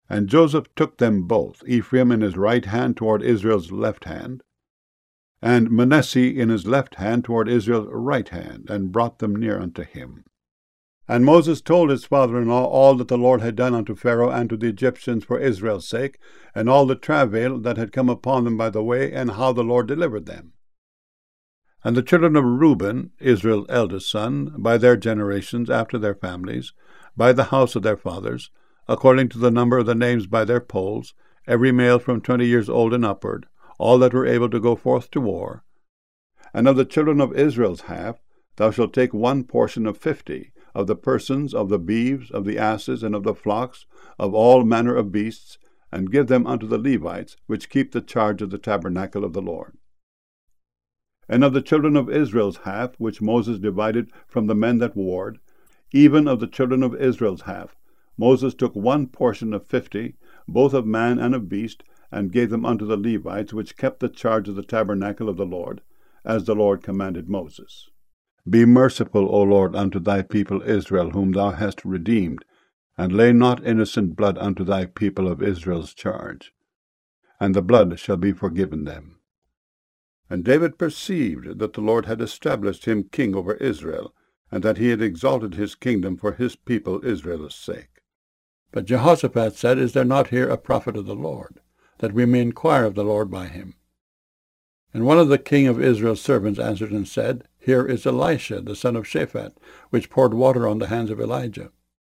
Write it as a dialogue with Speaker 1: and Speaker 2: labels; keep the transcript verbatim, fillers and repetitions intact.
Speaker 1: And Joseph took them both, Ephraim in his right hand toward Israel's left hand, and Manasseh in his left hand toward Israel's right hand, and brought them near unto him. And Moses told his father-in-law all that the Lord had done unto Pharaoh and to the Egyptians for Israel's sake, and all the travail that had come upon them by the way, and how the Lord delivered them. And the children of Reuben, Israel's eldest son, by their generations after their families, by the house of their fathers, according to the number of the names by their polls, every male from twenty years old and upward, all that were able to go forth to war. And of the children of Israel's half, thou shalt take one portion of fifty, of the persons, of the beeves, of the asses, and of the flocks, of all manner of beasts, and give them unto the Levites, which keep the charge of the tabernacle of the Lord. And of the children of Israel's half, which Moses divided from the men that warred, even of the children of Israel's half, Moses took one portion of fifty, both of man and of beast, and gave them unto the Levites, which kept the charge of the tabernacle of the Lord, as the Lord commanded Moses. Be merciful, O Lord, unto thy people Israel, whom thou hast redeemed, and lay not innocent blood unto thy people of Israel's charge, and the blood shall be forgiven them. And David perceived that the Lord had established him king over Israel, and that he had exalted his kingdom for his people Israel's sake. But Jehoshaphat said, Is there not here a prophet of the Lord, that we may inquire of the Lord by him? And one of the king of Israel's servants answered and said, Here is Elisha, the son of Shaphat, which poured water on the hands of Elijah.